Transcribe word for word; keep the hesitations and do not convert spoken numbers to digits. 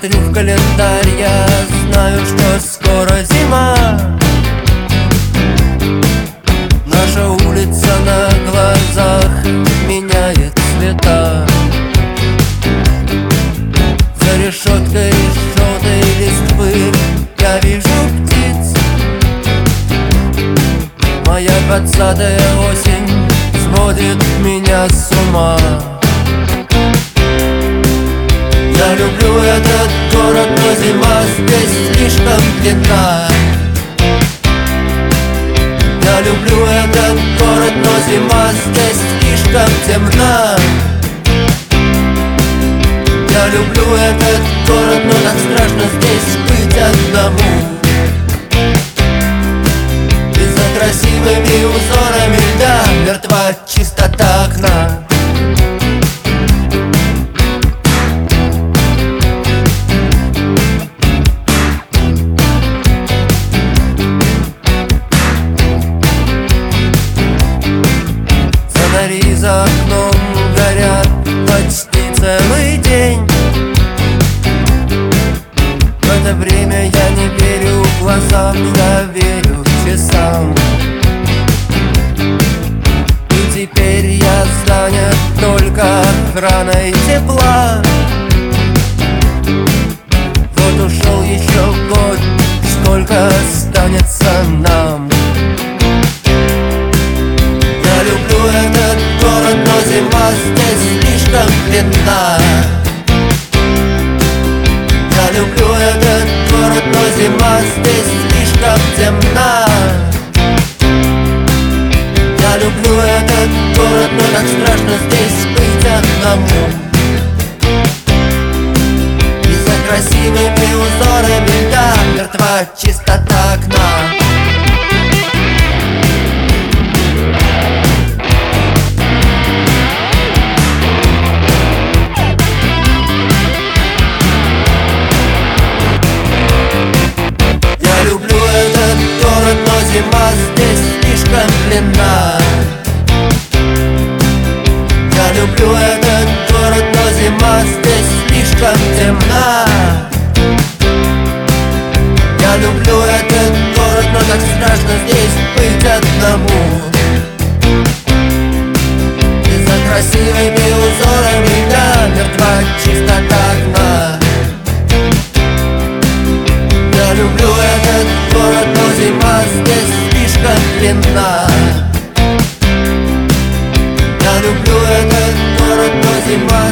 Смотрю в календарь, я знаю, что скоро зима. Наша улица на глазах меняет цвета. За решеткой желтой листвы я вижу птиц. Моя двадцатая осень сводит меня с ума. Я люблю этот город, но зима здесь слишком длинна. Я люблю этот город, но зима здесь слишком темна. Я люблю этот город, но так страшно здесь быть одному. И за красивыми узорами льда мертва чистота окна. Фонари за окном горят почти целый день. В это время я не верю глазам, я верю часам. И теперь я занят только охраной тепла. Вот ушел еще год, сколько останется нам. Я люблю этот город, но зима здесь слишком длинна. Я люблю этот город, но зима здесь слишком темна. Я люблю этот город, но так страшно здесь быть одному. И за красивыми узорами льда мертва чистота окна. Зима здесь слишком длинна. Я люблю этот город, но зима здесь слишком темна. Я люблю этот город, но так страшно здесь быть одному. И за красивыми узорами льда мертва чистота окна. Я люблю этот город, но зима здесь слишком длинна. Я люблю этот город, но зима